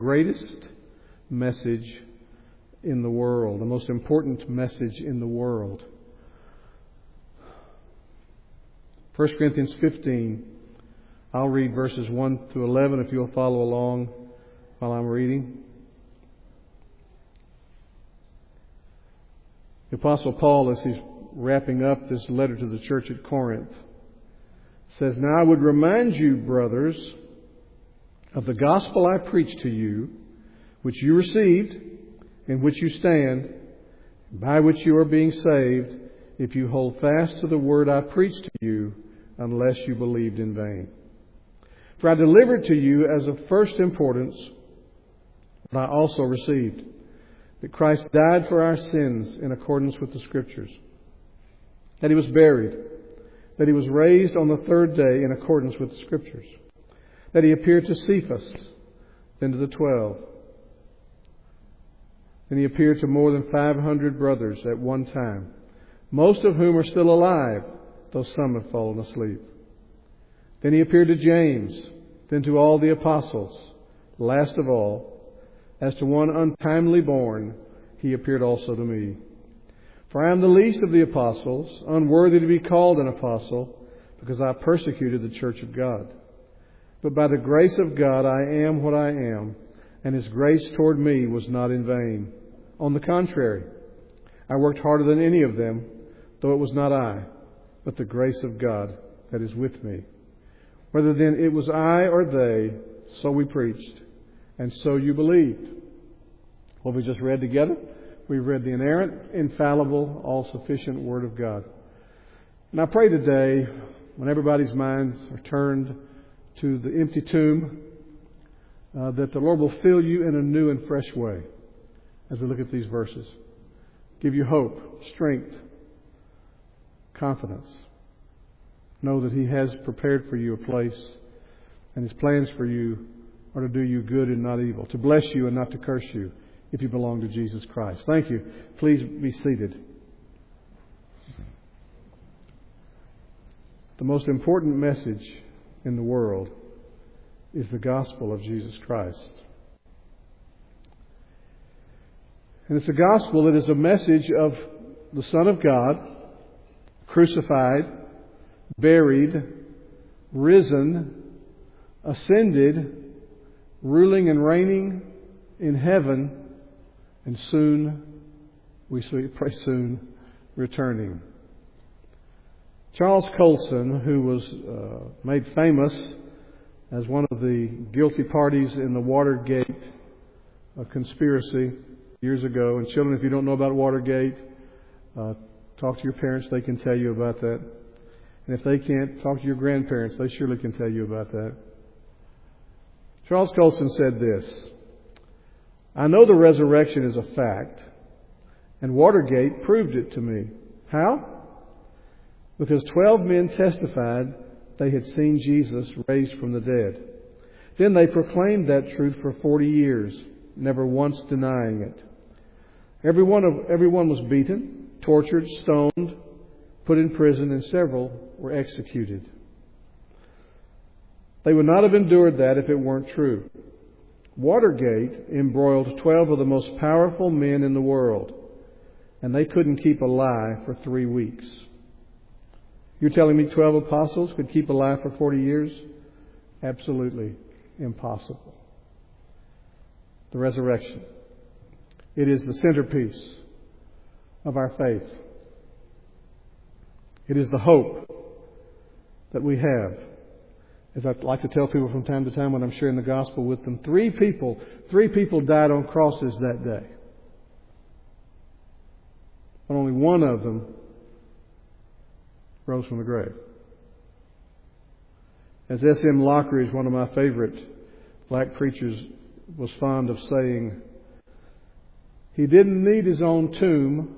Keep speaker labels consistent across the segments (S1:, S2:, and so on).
S1: greatest message in the world, the most important message in the world. 1 Corinthians 15, I'll read verses 1 through 11 if you'll follow along while I'm reading. The Apostle Paul, as he's wrapping up this letter to the church at Corinth, says, "Now I would remind you, brothers, of the gospel I preached to you, which you received, in which you stand, by which you are being saved, if you hold fast to the word I preached to you, unless you believed in vain. For I delivered to you as of first importance what I also received, that Christ died for our sins in accordance with the Scriptures, that He was buried, that He was raised on the third day in accordance with the Scriptures, that He appeared to Cephas, then to the 12. Then He appeared to more than 500 brothers at one time, most of whom are still alive, though some have fallen asleep. Then He appeared to James, then to all the apostles. Last of all, as to one untimely born, He appeared also to me. For I am the least of the apostles, unworthy to be called an apostle, because I persecuted the church of God. But by the grace of God I am what I am, and His grace toward me was not in vain. On the contrary, I worked harder than any of them, though it was not I, but the grace of God that is with me. Whether then it was I or they, so we preached, and so you believed." What we just read together, we've read the inerrant, infallible, all-sufficient Word of God. And I pray today, when everybody's minds are turned to the empty tomb, that the Lord will fill you in a new and fresh way as we look at these verses. Give you hope, strength, confidence. Know that He has prepared for you a place, and His plans for you are to do you good and not evil, to bless you and not to curse you if you belong to Jesus Christ. Thank you. Please be seated. The most important message in the world is the gospel of Jesus Christ. And it's a gospel that is a message of the Son of God, crucified, buried, risen, ascended, ruling and reigning in heaven, and soon, we pray soon, returning. Charles Colson, who was made famous as one of the guilty parties in the Watergate conspiracy years ago. And children, if you don't know about Watergate, talk to your parents. They can tell you about that. And if they can't, talk to your grandparents. They surely can tell you about that. Charles Colson said this: "I know the resurrection is a fact, and Watergate proved it to me. How? Because 12 men testified they had seen Jesus raised from the dead. Then they proclaimed that truth for 40 years, never once denying it. Everyone was beaten, tortured, stoned, put in prison, and several were executed. They would not have endured that if it weren't true. Watergate embroiled 12 of the most powerful men in the world, and they couldn't keep a lie for 3 weeks. You're telling me 12 apostles could keep a lie for 40 years? Absolutely impossible. The resurrection. It is the centerpiece of our faith. It is the hope that we have. As I like to tell people from time to time when I'm sharing the gospel with them, three people died on crosses that day. But only one of them rose from the grave. As S.M. Lockridge, one of my favorite black preachers, was fond of saying, he didn't need his own tomb.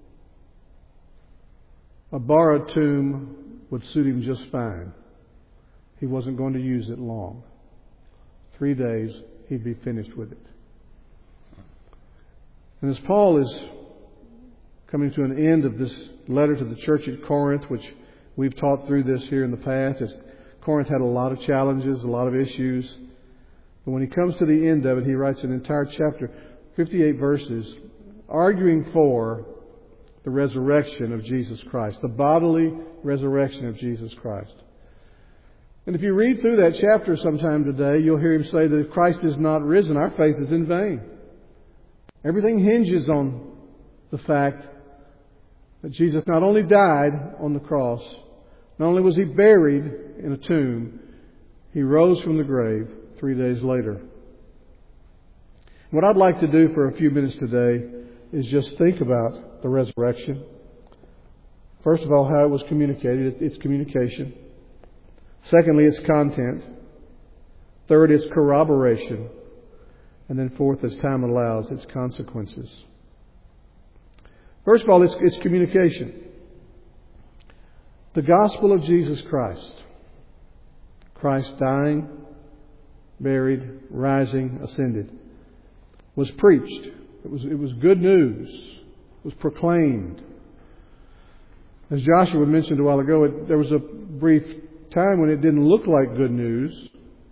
S1: A borrowed tomb would suit him just fine. He wasn't going to use it long. 3 days, he'd be finished with it. And as Paul is coming to an end of this letter to the church at Corinth, which we've taught through this here in the past, as Corinth had a lot of challenges, a lot of issues. But when he comes to the end of it, he writes an entire chapter, 58 verses, arguing for the resurrection of Jesus Christ, the bodily resurrection of Jesus Christ. And if you read through that chapter sometime today, you'll hear him say that if Christ is not risen, our faith is in vain. Everything hinges on the fact that Jesus not only died on the cross, not only was He buried in a tomb, He rose from the grave 3 days later. What I'd like to do for a few minutes today is just think about the resurrection. First of all, how it was communicated, its communication. Secondly, its content. Third, its corroboration. And then fourth, as time allows, its consequences. First of all, its communication. The gospel of Jesus Christ. Christ dying, buried, rising, ascended, was preached. It was good news. It was proclaimed. As Joshua mentioned a while ago, there was a brief time when it didn't look like good news.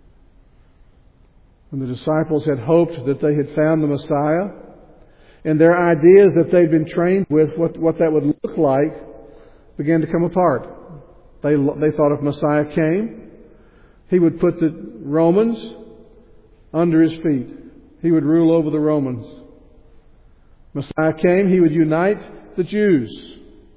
S1: When the disciples had hoped that they had found the Messiah, and their ideas that they'd been trained with, what that would look like, began to come apart. They thought if Messiah came, He would put the Romans under His feet. He would rule over the Romans. Messiah came, He would unite the Jews.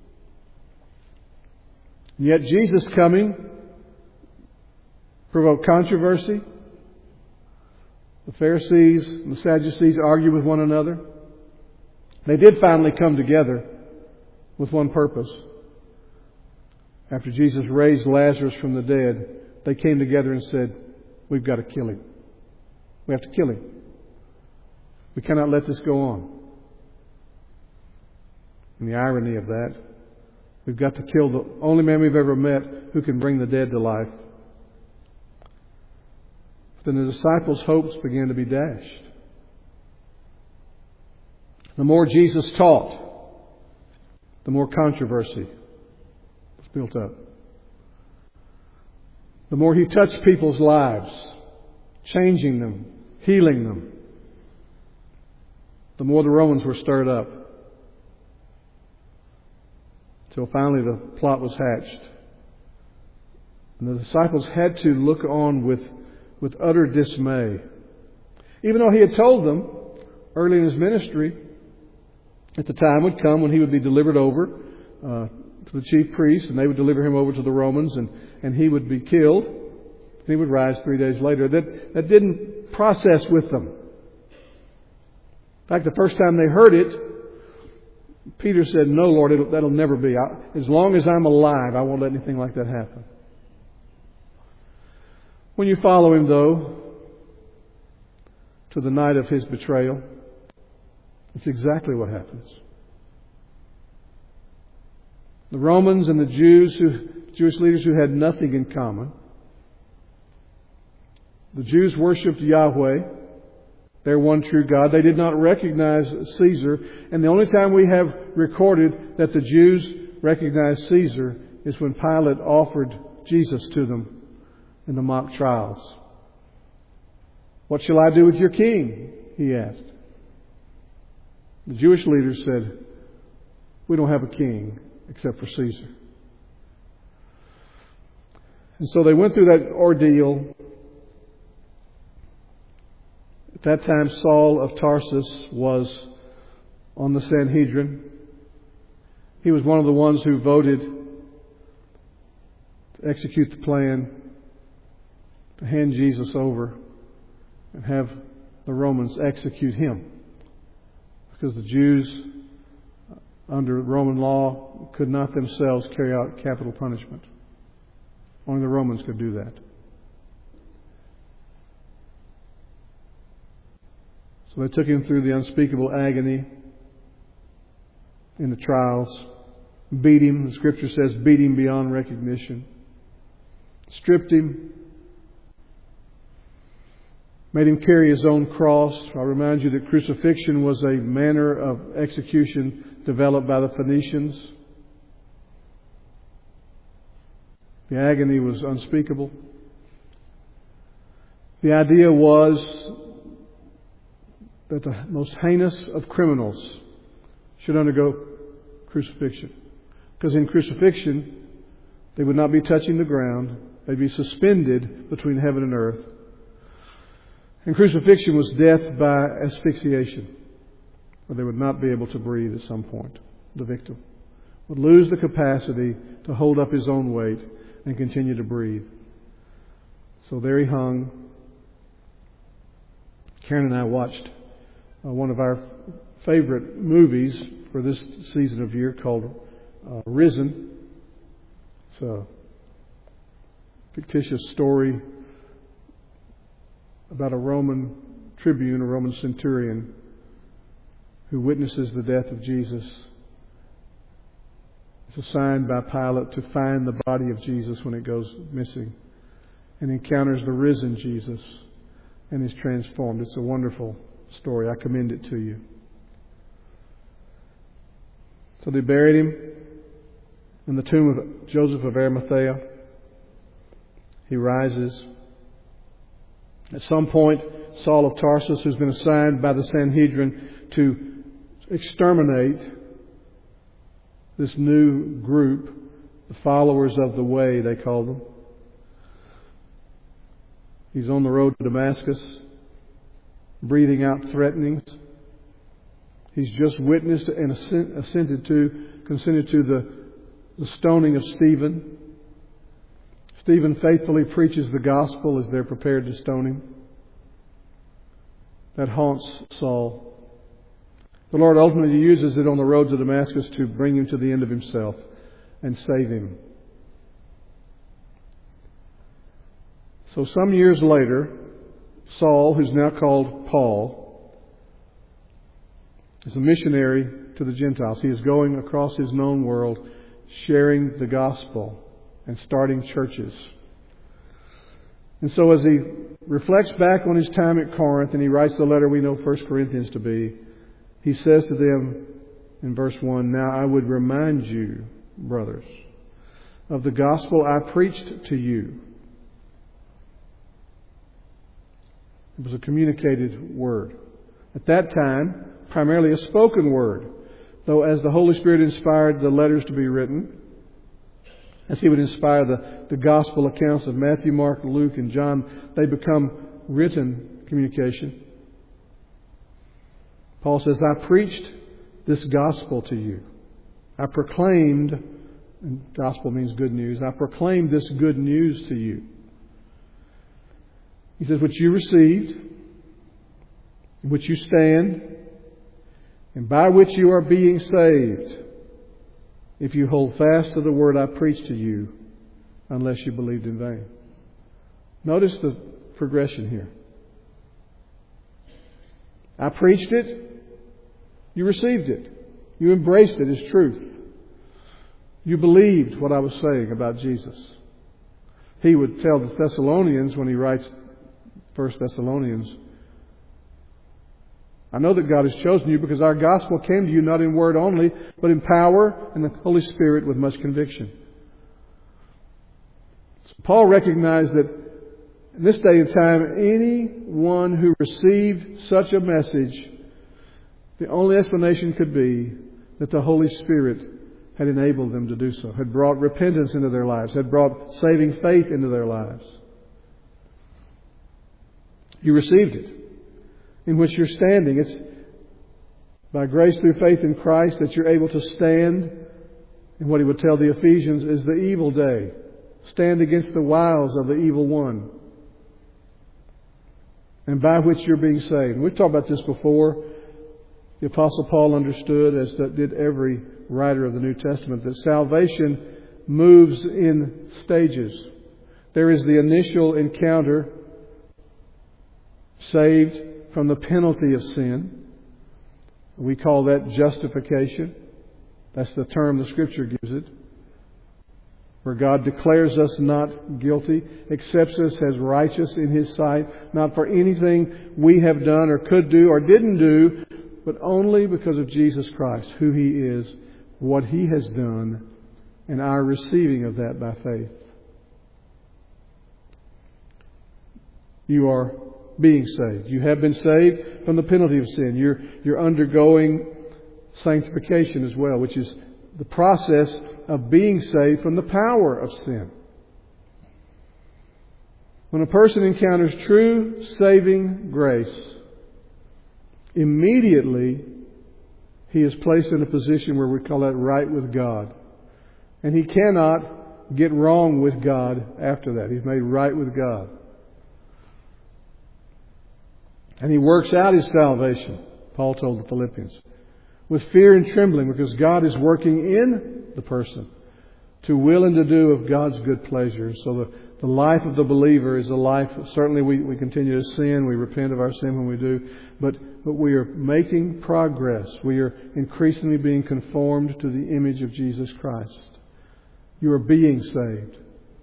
S1: And yet Jesus coming provoked controversy. The Pharisees and the Sadducees argued with one another. They did finally come together with one purpose. After Jesus raised Lazarus from the dead, they came together and said, "We've got to kill Him. We have to kill Him. We cannot let this go on." And the irony of that, we've got to kill the only man we've ever met who can bring the dead to life. But then the disciples' hopes began to be dashed. The more Jesus taught, the more controversy was built up. The more He touched people's lives, changing them, healing them, the more the Romans were stirred up. Till finally the plot was hatched. And the disciples had to look on with utter dismay. Even though He had told them early in His ministry that the time would come when He would be delivered over to the chief priests, and they would deliver Him over to the Romans, and He would be killed. And He would rise 3 days later. That didn't process with them. In fact, the first time they heard it, Peter said, "No, Lord, that'll never be. As long as I'm alive, I won't let anything like that happen." When you follow Him, though, to the night of His betrayal, it's exactly what happens. The Romans and the Jewish leaders who had nothing in common. The Jews worshipped Yahweh, their one true God. They did not recognize Caesar. And the only time we have recorded that the Jews recognized Caesar is when Pilate offered Jesus to them in the mock trials. "What shall I do with your king?" he asked. The Jewish leaders said, "We don't have a king except for Caesar." And so they went through that ordeal. At that time, Saul of Tarsus was on the Sanhedrin. He was one of the ones who voted to execute the plan to hand Jesus over and have the Romans execute Him. Because the Jews, under Roman law, could not themselves carry out capital punishment. Only the Romans could do that. So they took Him through the unspeakable agony in the trials. Beat Him, the Scripture says, beat Him beyond recognition. Stripped Him. Made Him carry His own cross. I'll remind you that crucifixion was a manner of execution developed by the Phoenicians. The agony was unspeakable. The idea was that the most heinous of criminals should undergo crucifixion. Because in crucifixion, they would not be touching the ground. They'd be suspended between heaven and earth. And crucifixion was death by asphyxiation, where they would not be able to breathe at some point. The victim would lose the capacity to hold up his own weight and continue to breathe. So there he hung. Karen and I watched one of our favorite movies for this season of year called Risen. It's a fictitious story about a Roman tribune, a Roman centurion, who witnesses the death of Jesus. It's assigned by Pilate to find the body of Jesus when it goes missing, and encounters the risen Jesus and is transformed. It's a wonderful story. I commend it to you. So they buried him in the tomb of Joseph of Arimathea. He rises. At some point, Saul of Tarsus, who's been assigned by the Sanhedrin to exterminate this new group, the followers of the way, they call them. He's on the road to Damascus, breathing out threatenings. He's just witnessed and consented to the stoning of Stephen. Stephen faithfully preaches the gospel as they're prepared to stone him. That haunts Saul. The Lord ultimately uses it on the road to Damascus to bring him to the end of himself and save him. So some years later, Saul, who's now called Paul, is a missionary to the Gentiles. He is going across his known world, sharing the gospel and starting churches. And so as he reflects back on his time at Corinth, and he writes the letter we know 1 Corinthians to be, he says to them in verse 1, "Now I would remind you, brothers, of the gospel I preached to you." It was a communicated word. At that time, primarily a spoken word, though as the Holy Spirit inspired the letters to be written, as He would inspire the gospel accounts of Matthew, Mark, Luke, and John, they become written communication. Paul says, "I preached this gospel to you. I proclaimed," and gospel means good news, "I proclaimed this good news to you." He says, "Which you received, in which you stand, and by which you are being saved, if you hold fast to the word I preached to you, unless you believed in vain." Notice the progression here. I preached it. You received it. You embraced it as truth. You believed what I was saying about Jesus. He would tell the Thessalonians when he writes 1 Thessalonians, "I know that God has chosen you because our gospel came to you not in word only, but in power and the Holy Spirit with much conviction." So Paul recognized that in this day and time, anyone who received such a message, the only explanation could be that the Holy Spirit had enabled them to do so, had brought repentance into their lives, had brought saving faith into their lives. You received it, in which you're standing. It's by grace through faith in Christ that you're able to stand in what he would tell the Ephesians is the evil day. Stand against the wiles of the evil one. And by which you're being saved. We've talked about this before. The Apostle Paul understood, as did every writer of the New Testament, that salvation moves in stages. There is the initial encounter, saved from the penalty of sin. We call that justification. That's the term the Scripture gives it. Where God declares us not guilty, accepts us as righteous in His sight, not for anything we have done or could do or didn't do, but only because of Jesus Christ, who He is, what He has done, and our receiving of that by faith. You are being saved. You have been saved from the penalty of sin. You're undergoing sanctification as well, which is the process of being saved from the power of sin. When a person encounters true saving grace, immediately he is placed in a position where we call that right with God. And he cannot get wrong with God after that. He's made right with God. And he works out his salvation, Paul told the Philippians, with fear and trembling, because God is working in the person to will and to do of God's good pleasure. So the life of the believer is a life, certainly we continue to sin, we repent of our sin when we do, but we are making progress. We are increasingly being conformed to the image of Jesus Christ. You are being saved.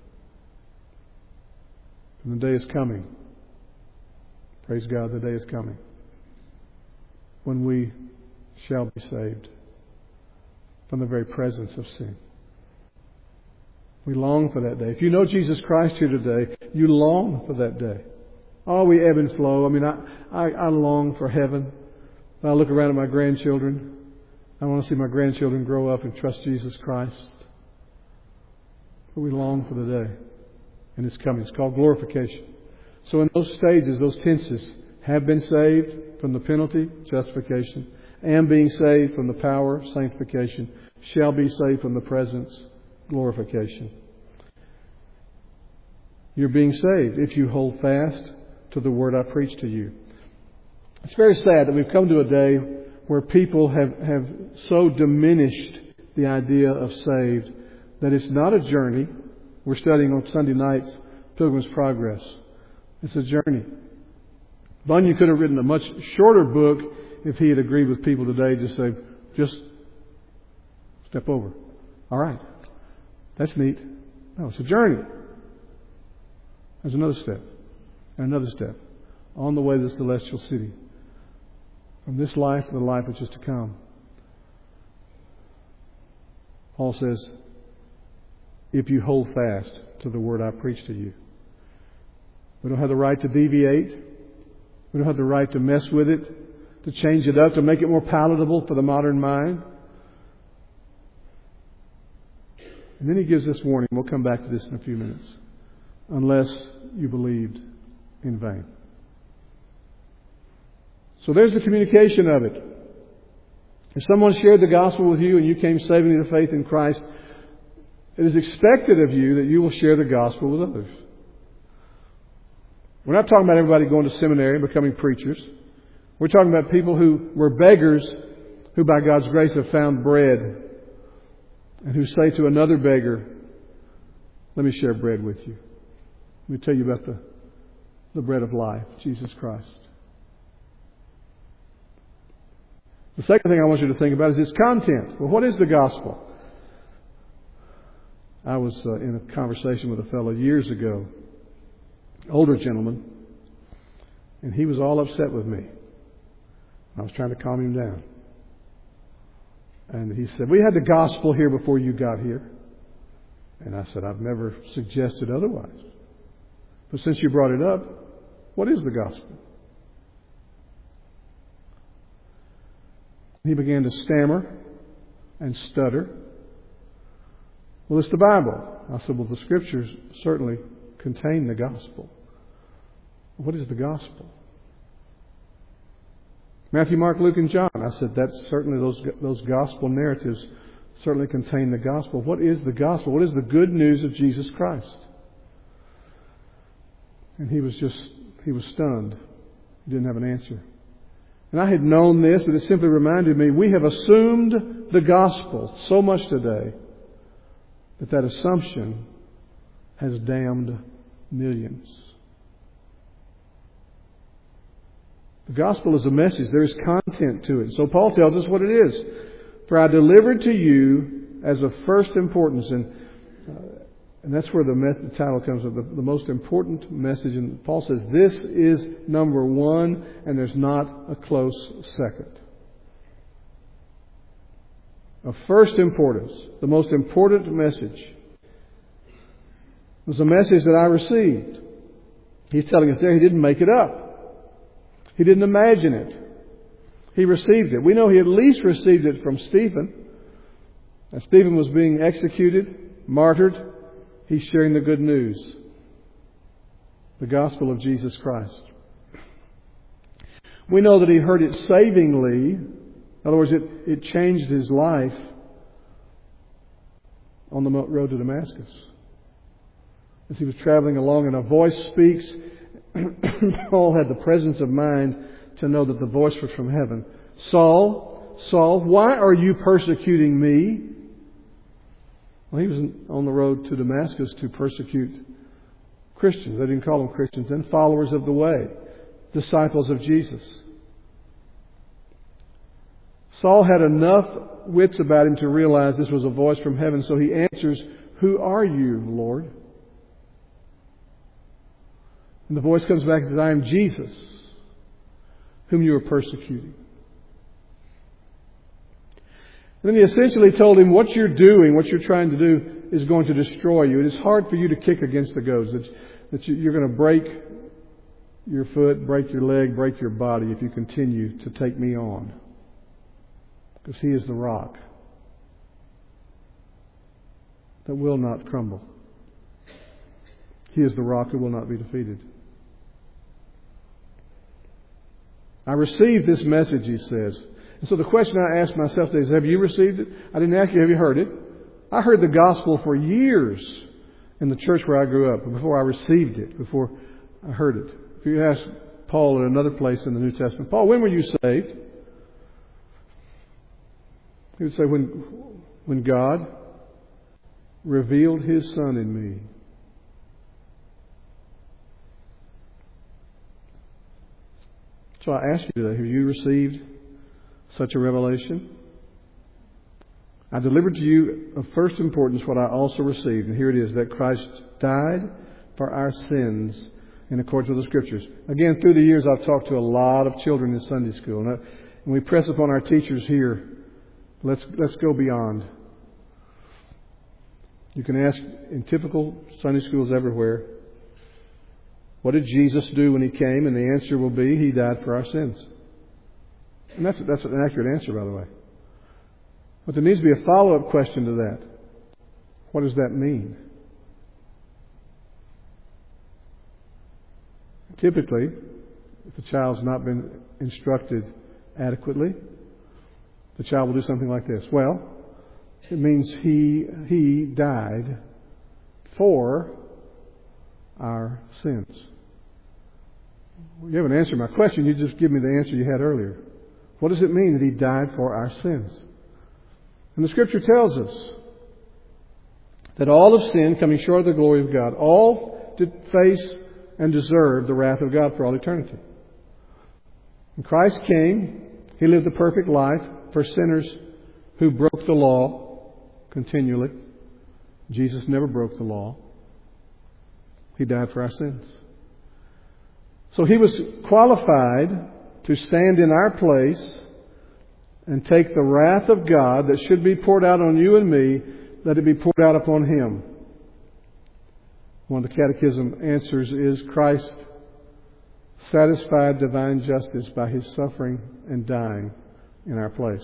S1: And the day is coming. Praise God, the day is coming when we shall be saved from the very presence of sin. We long for that day. If you know Jesus Christ here today, you long for that day. Oh, we ebb and flow. I mean, I long for heaven. I look around at my grandchildren. I want to see my grandchildren grow up and trust Jesus Christ. But we long for the day. And it's coming. It's called glorification. So in those stages, those tenses, have been saved from the penalty, justification, and being saved from the power, sanctification, shall be saved from the presence, glorification. You're being saved if you hold fast to the word I preach to you. It's very sad that we've come to a day where people have so diminished the idea of saved that it's not a journey. We're studying on Sunday nights Pilgrim's Progress. It's a journey. Bunyan could have written a much shorter book if he had agreed with people today to say, just step over. All right. That's neat. No, it's a journey. There's another step. And another step. On the way to the celestial city. From this life to the life which is to come. Paul says, if you hold fast to the word I preach to you. We don't have the right to deviate. We don't have the right to mess with it, to change it up, to make it more palatable for the modern mind. And then he gives this warning. We'll come back to this in a few minutes. Unless you believed in vain. So there's the communication of it. If someone shared the gospel with you and you came savingly to faith in Christ, it is expected of you that you will share the gospel with others. We're not talking about everybody going to seminary and becoming preachers. We're talking about people who were beggars who by God's grace have found bread and who say to another beggar, let me share bread with you. Let me tell you about the bread of life, Jesus Christ. The second thing I want you to think about is its content. Well, what is the gospel? I was in a conversation with a fellow years ago, older gentleman, and he was all upset with me. I was trying to calm him down. And he said, we had the gospel here before you got here. And I said, I've never suggested otherwise. But since you brought it up, what is the gospel? He began to stammer and stutter. Well, it's the Bible. I said, well, the Scriptures certainly contain the gospel. What is the gospel? Matthew, Mark, Luke, and John. I said, that's certainly those gospel narratives certainly contain the gospel. What is the gospel? What is the good news of Jesus Christ? And he was stunned. He didn't have an answer. And I had known this, but it simply reminded me, we have assumed the gospel so much today that assumption has damned millions. The gospel is a message. There is content to it. So Paul tells us what it is. For I delivered to you as of first importance. And that's where the title comes from, the most important message. And Paul says this is number one, and there's not a close second. Of first importance, the most important message was a message that I received. He's telling us there he didn't make it up. He didn't imagine it. He received it. We know he at least received it from Stephen. As Stephen was being executed, martyred, he's sharing the good news. The gospel of Jesus Christ. We know that he heard it savingly. In other words, it changed his life on the road to Damascus. As he was traveling along and a voice speaks, Paul had the presence of mind to know that the voice was from heaven. Saul, Saul, why are you persecuting me? Well, he was on the road to Damascus to persecute Christians. They didn't call them Christians then. Followers of the way. Disciples of Jesus. Saul had enough wits about him to realize this was a voice from heaven, so he answers, "Who are you, Lord?" And the voice comes back and says, "I am Jesus, whom you are persecuting." And then he essentially told him, what you're doing, what you're trying to do, is going to destroy you. It is hard for you to kick against the goads. That you're going to break your foot, break your leg, break your body if you continue to take me on. Because he is the rock that will not crumble. He is the rock that will not be defeated. I received this message, he says. And so the question I ask myself today is, have you received it? I didn't ask you, have you heard it? I heard the gospel for years in the church where I grew up, before I received it, before I heard it. If you ask Paul at another place in the New Testament, Paul, when were you saved? He would say, when God revealed His Son in me. So I ask you today, have you received such a revelation? I delivered to you of first importance what I also received. And here it is, that Christ died for our sins in accordance with the Scriptures. Again, through the years I've talked to a lot of children in Sunday school. And we press upon our teachers here, let's go beyond. You can ask in typical Sunday schools everywhere, what did Jesus do when He came? And the answer will be, He died for our sins. And that's an accurate answer, by the way. But there needs to be a follow-up question to that. What does that mean? Typically, if a child's not been instructed adequately, the child will do something like this. Well, it means He died for our sins. Well, you haven't answered my question. You just give me the answer you had earlier. What does it mean that He died for our sins? And the Scripture tells us that all have sinned, coming short of the glory of God. All did face and deserve the wrath of God for all eternity. When Christ came, He lived a perfect life for sinners who broke the law continually. Jesus never broke the law. He died for our sins. So He was qualified to stand in our place and take the wrath of God that should be poured out on you and me, let it be poured out upon Him. One of the Catechism answers is, Christ satisfied divine justice by His suffering and dying in our place.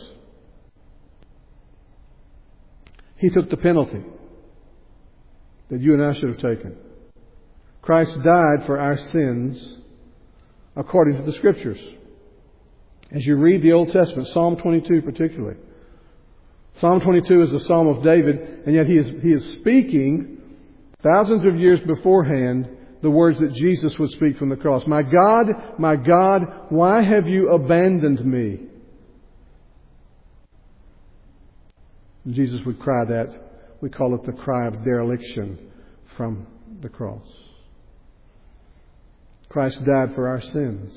S1: He took the penalty that you and I should have taken. Christ died for our sins according to the Scriptures. As you read the Old Testament, Psalm 22 particularly. Psalm 22 is the Psalm of David, and yet he is speaking thousands of years beforehand the words that Jesus would speak from the cross. My God, why have you abandoned me? And Jesus would cry that. We call it the cry of dereliction from the cross. Christ died for our sins.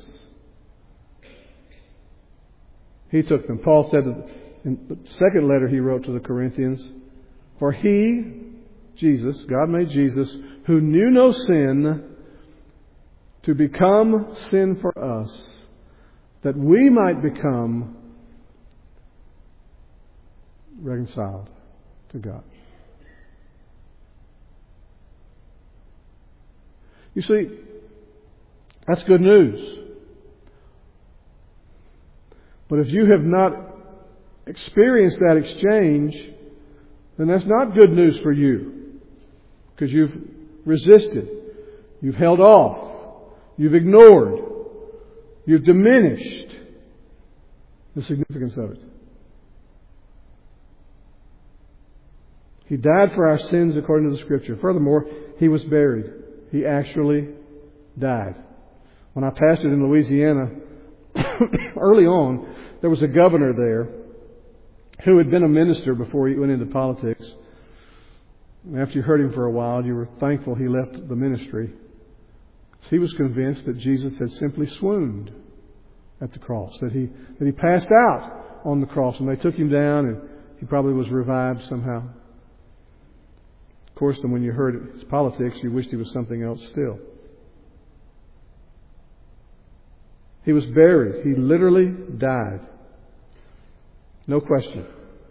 S1: He took them. Paul said in the second letter he wrote to the Corinthians, for He, Jesus, God made Jesus, who knew no sin, to become sin for us, that we might become reconciled to God. You see, That's good news. But if you have not experienced that exchange, then that's not good news for you. Because you've resisted. You've held off. You've ignored. You've diminished the significance of it. He died for our sins according to the Scripture. Furthermore, He was buried. He actually died. When I pastored in Louisiana, early on, there was a governor there who had been a minister before he went into politics. After you heard him for a while, you were thankful he left the ministry. He was convinced that Jesus had simply swooned at the cross, that he passed out on the cross, and they took him down, and he probably was revived somehow. Of course, then when you heard his politics, you wished he was something else still. He was buried. He literally died. No question.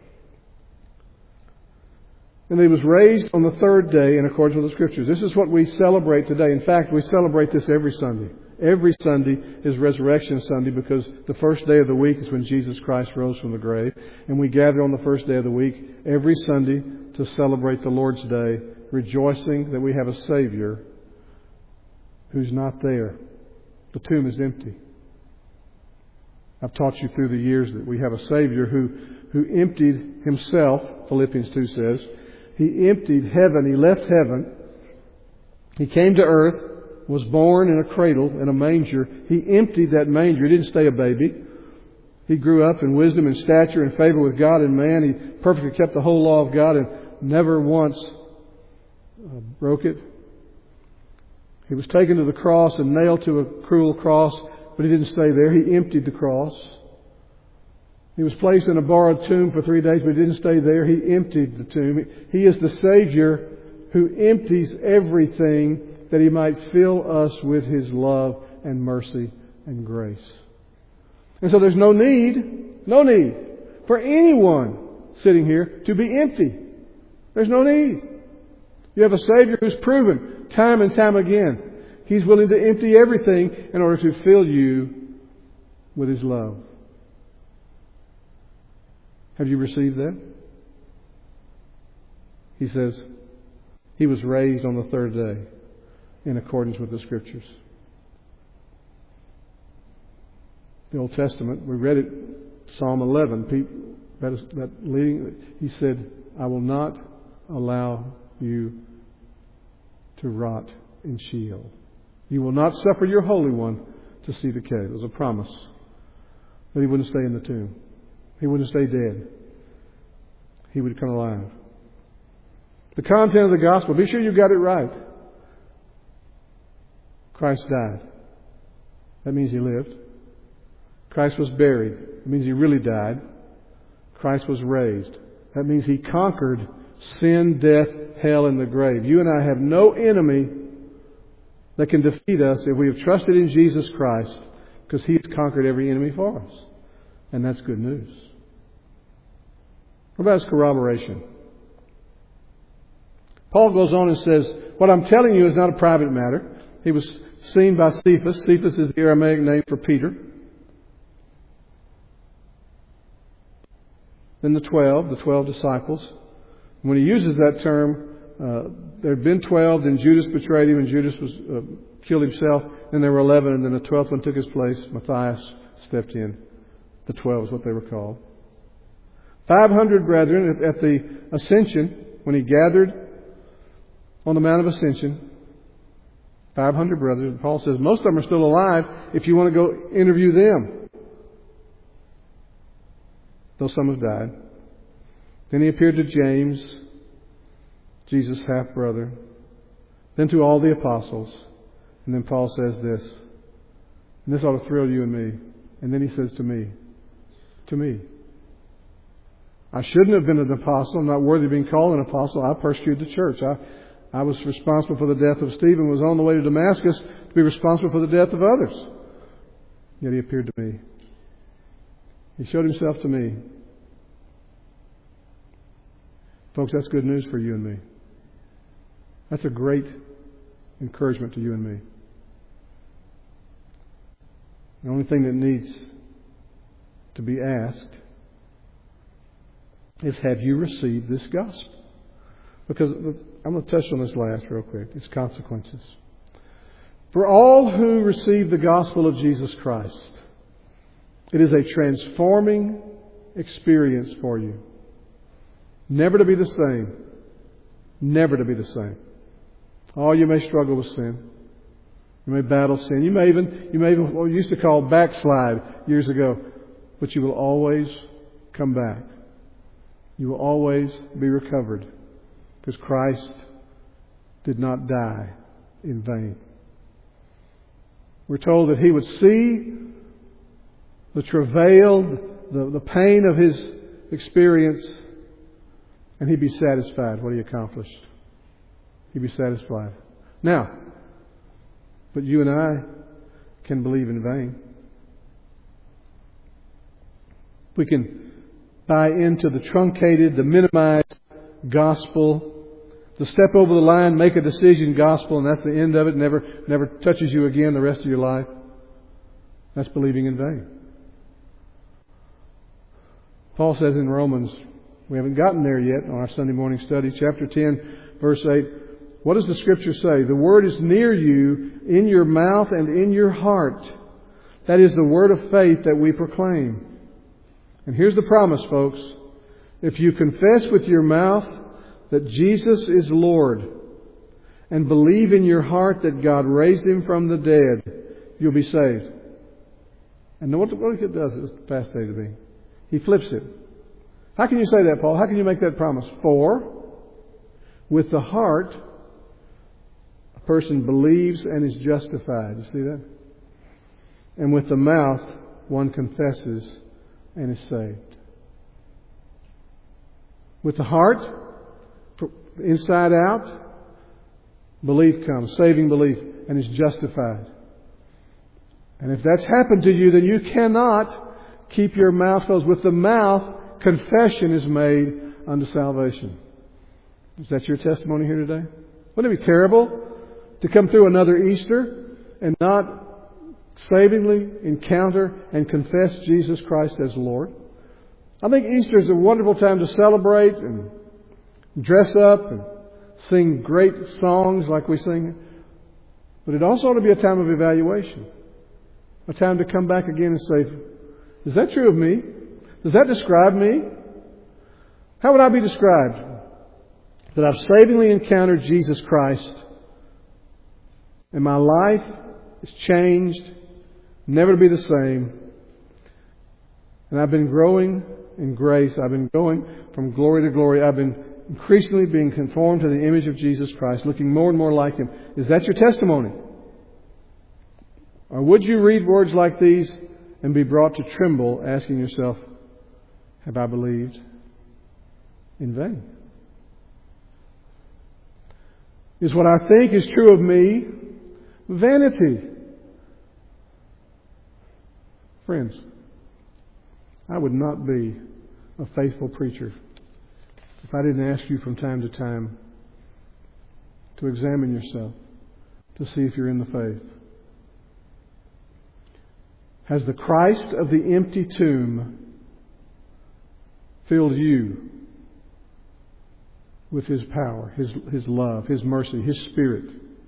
S1: And He was raised on the third day in accordance with the Scriptures. This is what we celebrate today. In fact, we celebrate this every Sunday. Every Sunday is Resurrection Sunday because the first day of the week is when Jesus Christ rose from the grave. And we gather on the first day of the week every Sunday to celebrate the Lord's Day, rejoicing that we have a Savior who's not there. The tomb is empty. I've taught you through the years that we have a Savior who emptied Himself, Philippians 2 says. He emptied heaven. He left heaven. He came to earth, was born in a cradle, in a manger. He emptied that manger. He didn't stay a baby. He grew up in wisdom and stature and favor with God and man. He perfectly kept the whole law of God and never once broke it. He was taken to the cross and nailed to a cruel cross, but He didn't stay there. He emptied the cross. He was placed in a borrowed tomb for 3 days, but He didn't stay there. He emptied the tomb. He is the Savior who empties everything that He might fill us with His love and mercy and grace. And so there's no need for anyone sitting here to be empty. There's no need. You have a Savior who's proven time and time again He's willing to empty everything in order to fill you with His love. Have you received that? He says He was raised on the third day in accordance with the Scriptures. The Old Testament, we read it, Psalm 11. That leading, He said, I will not allow you to rot in Sheol. You will not suffer your Holy One to see decay. It was a promise that He wouldn't stay in the tomb. He wouldn't stay dead. He would come alive. The content of the gospel, be sure you got it right. Christ died. That means He lived. Christ was buried. That means He really died. Christ was raised. That means He conquered sin, death, hell, and the grave. You and I have no enemy that can defeat us if we have trusted in Jesus Christ, because He has conquered every enemy for us. And that's good news. What about His corroboration? Paul goes on and says, what I'm telling you is not a private matter. He was seen by Cephas. Cephas is the Aramaic name for Peter. Then the 12 disciples. When he uses that term, there had been 12, then Judas betrayed Him, and Judas killed himself. Then there were 11, and then the 12th one took his place. Matthias stepped in. The 12 is what they were called. 500 brethren at the ascension, when He gathered on the Mount of Ascension. 500 brethren. Paul says most of them are still alive if you want to go interview them, though some have died. Then He appeared to James, Jesus' half-brother, then to all the apostles. And then Paul says this, and this ought to thrill you and me. And then he says to me, I shouldn't have been an apostle. I'm not worthy of being called an apostle. I persecuted the church. I was responsible for the death of Stephen, was on the way to Damascus to be responsible for the death of others. Yet He appeared to me. He showed Himself to me. Folks, that's good news for you and me. That's a great encouragement to you and me. The only thing that needs to be asked is, have you received this gospel? Because I'm going to touch on this last real quick. Its consequences. For all who receive the gospel of Jesus Christ, it is a transforming experience for you. Never to be the same. Never to be the same. Oh, you may struggle with sin. You may battle sin. You may even what we used to call backslide years ago. But you will always come back. You will always be recovered. Because Christ did not die in vain. We're told that He would see the travail, the pain of His experience, and He'd be satisfied what He accomplished. He'd be satisfied. Now, but you and I can believe in vain. We can buy into the truncated, the minimized gospel, the step over the line, make a decision gospel, and that's the end of it. Never touches you again the rest of your life. That's believing in vain. Paul says in Romans, we haven't gotten there yet on our Sunday morning study, chapter 10, verse 8. What does the Scripture say? The word is near you, in your mouth and in your heart. That is the word of faith that we proclaim. And here's the promise, folks. If you confess with your mouth that Jesus is Lord and believe in your heart that God raised Him from the dead, you'll be saved. And what it does is fascinating to me. He flips it. How can you say that, Paul? How can you make that promise? For with the heart a person believes and is justified. You see that? And with the mouth one confesses and is saved. With the heart, inside out, belief comes, saving belief, and is justified. And if that's happened to you, then you cannot keep your mouth closed. With the mouth, confession is made unto salvation. Is that your testimony here today? Wouldn't it be terrible to come through another Easter and not savingly encounter and confess Jesus Christ as Lord? I think Easter is a wonderful time to celebrate and dress up and sing great songs like we sing. But it also ought to be a time of evaluation. A time to come back again and say, is that true of me? Does that describe me? How would I be described? That I've savingly encountered Jesus Christ and my life is changed, never to be the same. And I've been growing in grace. I've been going from glory to glory. I've been increasingly being conformed to the image of Jesus Christ, looking more and more like Him. Is that your testimony? Or would you read words like these and be brought to tremble, asking yourself, have I believed in vain? Is what I think is true of me vanity? Friends, I would not be a faithful preacher if I didn't ask you from time to time to examine yourself to see if you're in the faith. Has the Christ of the empty tomb filled you with His power, His love, His mercy, His Spirit?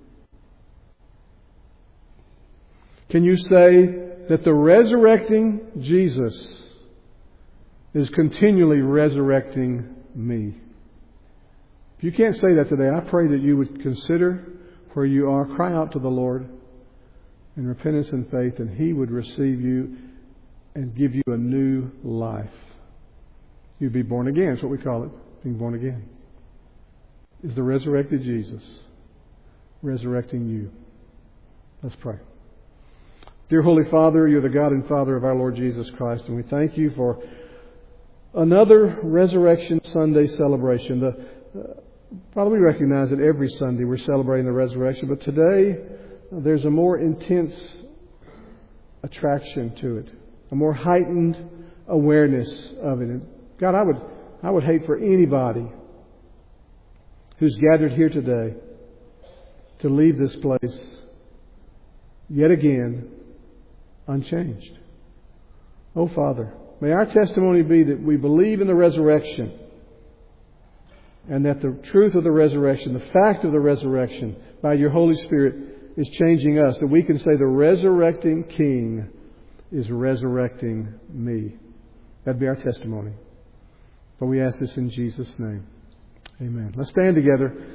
S1: Can you say that the resurrecting Jesus is continually resurrecting me? If you can't say that today, I pray that you would consider where you are, cry out to the Lord in repentance and faith, and He would receive you and give you a new life. You'd be born again. That's what we call it, being born again. Is the resurrected Jesus resurrecting you? Let's pray. Dear Holy Father, You're the God and Father of our Lord Jesus Christ, and we thank You for another Resurrection Sunday celebration. Father, we recognize that every Sunday we're celebrating the resurrection, but today there's a more intense attraction to it, a more heightened awareness of it. And God, I would hate for anybody who's gathered here today to leave this place yet again unchanged. Oh, Father, may our testimony be that we believe in the resurrection, and that the truth of the resurrection, the fact of the resurrection, by your Holy Spirit, is changing us. That we can say the resurrecting King is resurrecting me. That'd be our testimony. But we ask this in Jesus' name. Amen. Let's stand together.